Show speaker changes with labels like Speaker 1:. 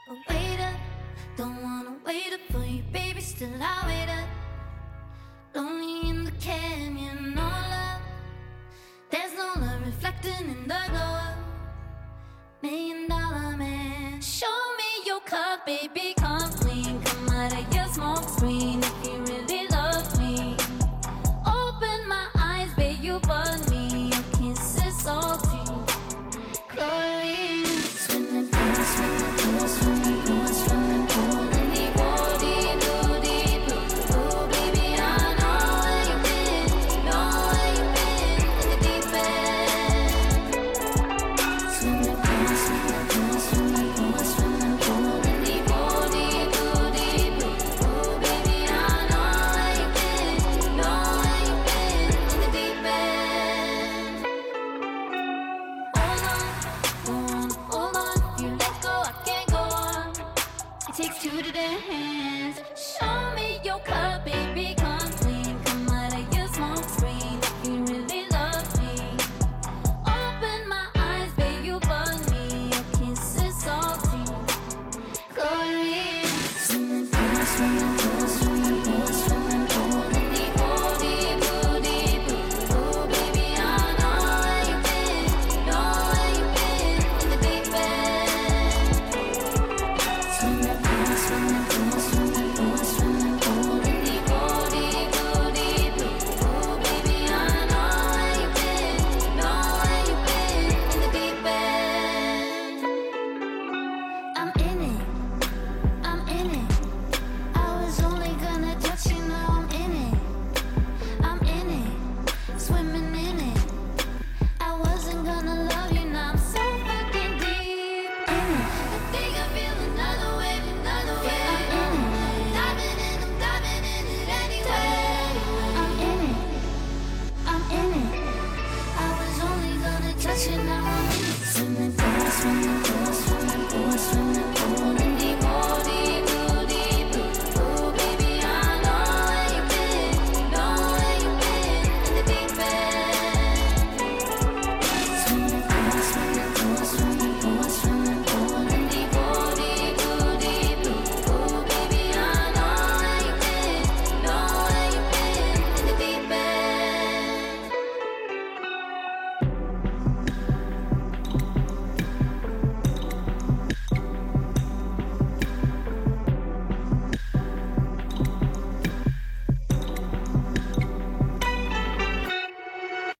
Speaker 1: Wait up, don't wanna wait up for you, baby. Still I wait up, lonely in the canyon, no love. There's no love reflecting in the glow up. $1 million man, show me your cup, baby. Come clean, come out of your smoke screen if you really love me. Open my eyes, babe, you bug me. Your kiss is salty, chlorine. Swimming pool, swimming pool, swimming pool, swimming pool in the woody blue. Ooh, baby, I know where you've been, know where you've been in the deep end. Swimming pool, swimming pool, swimming pool, swimming pool in the woody blue. Ooh, baby, I know where you've been, know where you've been in the deep end. Hold on, if you let go, I can't go on. It takes two to dance. Show me your cup, baby, come